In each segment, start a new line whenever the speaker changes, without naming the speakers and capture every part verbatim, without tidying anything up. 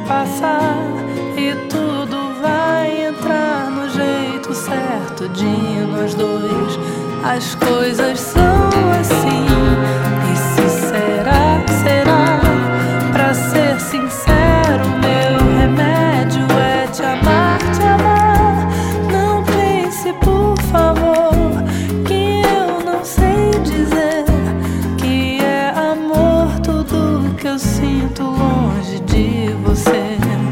passar e tudo vai entrar no jeito certo de nós dois. As coisas são assim, e se será, será. Pra ser sincero, meu remédio é te amar, te amar. Não pense, por favor, que eu não sei dizer que é amor tudo que eu sinto longe de você.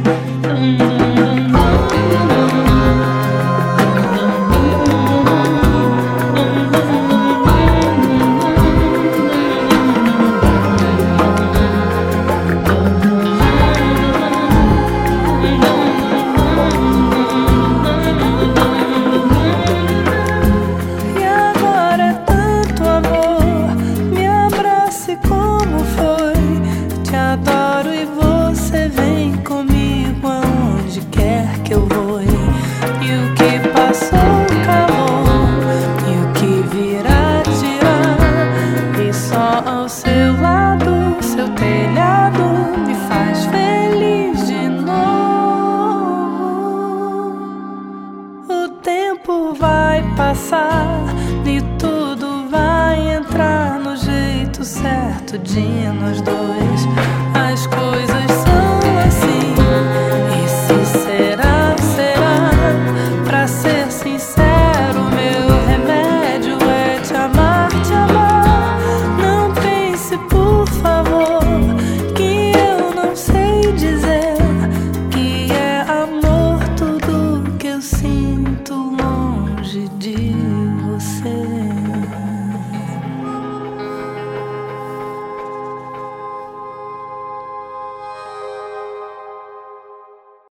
Adoro e você vem comigo aonde quer que eu vou. E o que passou acabou, e o que virá dirá. E só ao seu lado, seu telhado me faz feliz de novo. O tempo vai passar e tudo vai entrar no jeito certo de nós dois.